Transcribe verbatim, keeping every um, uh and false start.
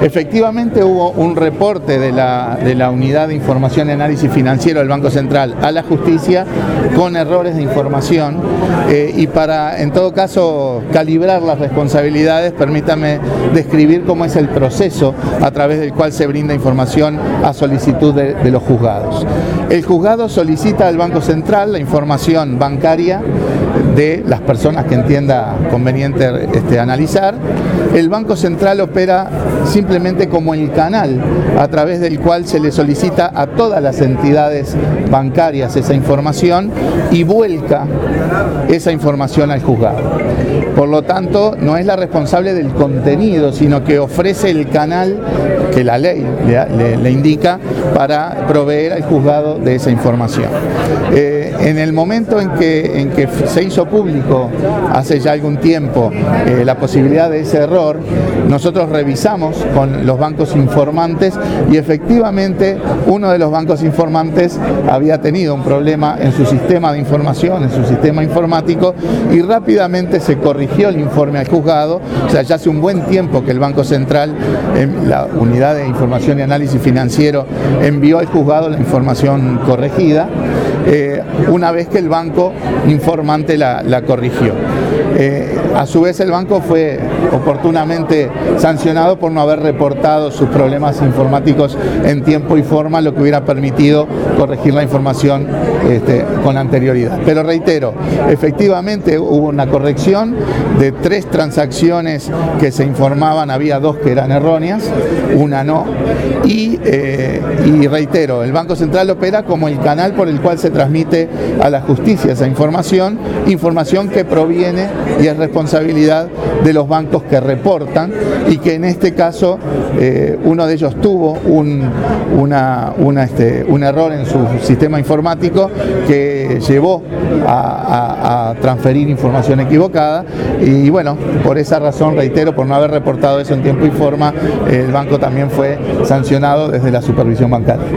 Efectivamente hubo un reporte de la, de la Unidad de Información y Análisis Financiero del Banco Central a la Justicia con errores de información eh, y para, en todo caso, calibrar las responsabilidades, permítame describir cómo es el proceso a través del cual se brinda información a solicitud de, de los juzgados. El juzgado solicita al Banco Central la información bancaria de las personas que entienda conveniente este, analizar. El Banco Central opera simplemente como el canal a través del cual se le solicita a todas las entidades bancarias esa información y vuelca esa información al juzgado. Por lo tanto, no es la responsable del contenido, sino que ofrece el canal que la ley le, le, le indica para proveer al juzgado de esa información. Eh, en el momento en que, en que se hizo público hace ya algún tiempo eh, la posibilidad de ese error, nosotros revisamos con los bancos informantes y efectivamente uno de los bancos informantes había tenido un problema en su sistema de información, en su sistema informático, y rápidamente se corrigió el informe al juzgado. O sea, ya hace un buen tiempo que el Banco Central, en la Unidad de Información y Análisis Financiero, envió al juzgado la información corregida, eh, una vez que el banco informante la, la corrigió. Eh, a su vez el banco fue oportunamente sancionado por no haber reportado sus problemas informáticos en tiempo y forma, lo que hubiera permitido corregir la información este, con anterioridad. Pero reitero, efectivamente hubo una corrección de tres transacciones que se informaban, había dos que eran erróneas, una no, y, eh, y reitero, el Banco Central opera como el canal por el cual se transmite a la justicia esa información, información que proviene y es responsabilidad de los bancos que reportan, y que en este caso eh, uno de ellos tuvo un, una, una, este, un error en su sistema informático que llevó a, a, a transferir información equivocada, y bueno, por esa razón, reitero, por no haber reportado eso en tiempo y forma, el banco también fue sancionado desde la supervisión bancaria.